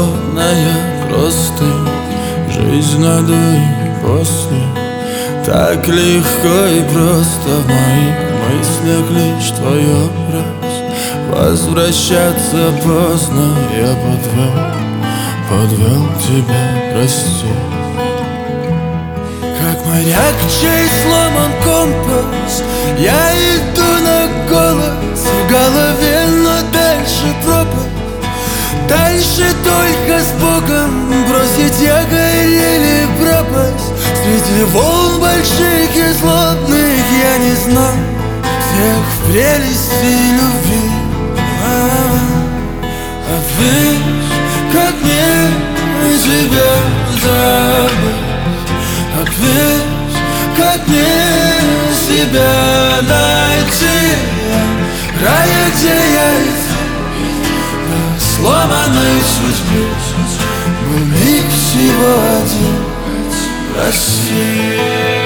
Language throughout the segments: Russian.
холодная простынь, жизнь до и после. Так легко и просто в моих мыслях лишь твой образ. Возвращаться поздно, я подвел тебя, прости. Как моряк, чей сломан компас, я иду на голос в голове, но дальше пропасть. Дальше только с Богом бросить якорь или пропасть. Среди волн больших и злобных я не знал всех в прелести любви. А видишь, как мне тебя забыть. А видишь, как мне себя найти. Рая, где я сломанной судьбе был миг всего один, прости.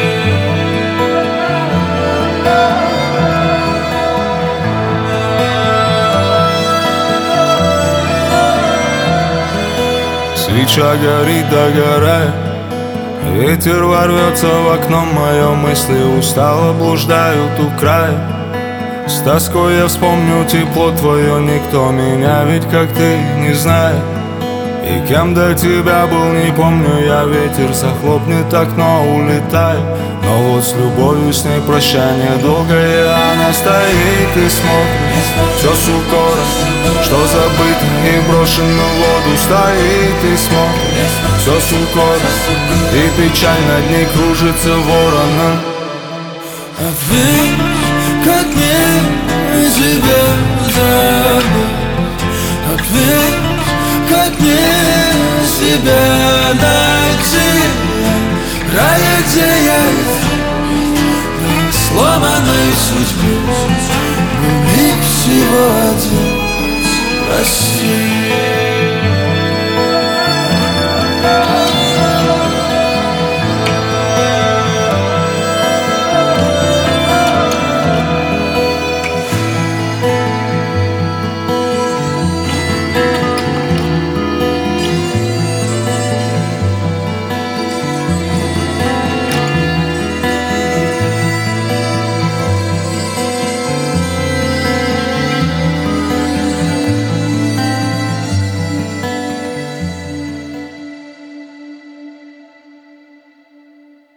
Свеча горит, догорает, ветер ворвется в окно, мои мысли устало блуждают у края. С тоской я вспомню тепло твое, никто меня ведь как ты не знает. И кем до тебя был, не помню я, ветер захлопнет окно, улетай. Но вот с любовью с ней прощание долгое, она стоит и смотрит. Все с укором, что забыто и брошено в воду, стоит и смотрит. Все с укором, и печаль над ней кружится вороном. А видишь, как мне тебя забыть. А видишь, как мне себя найти. Рая, где я на сломанной судьбе был миг всего один, прости.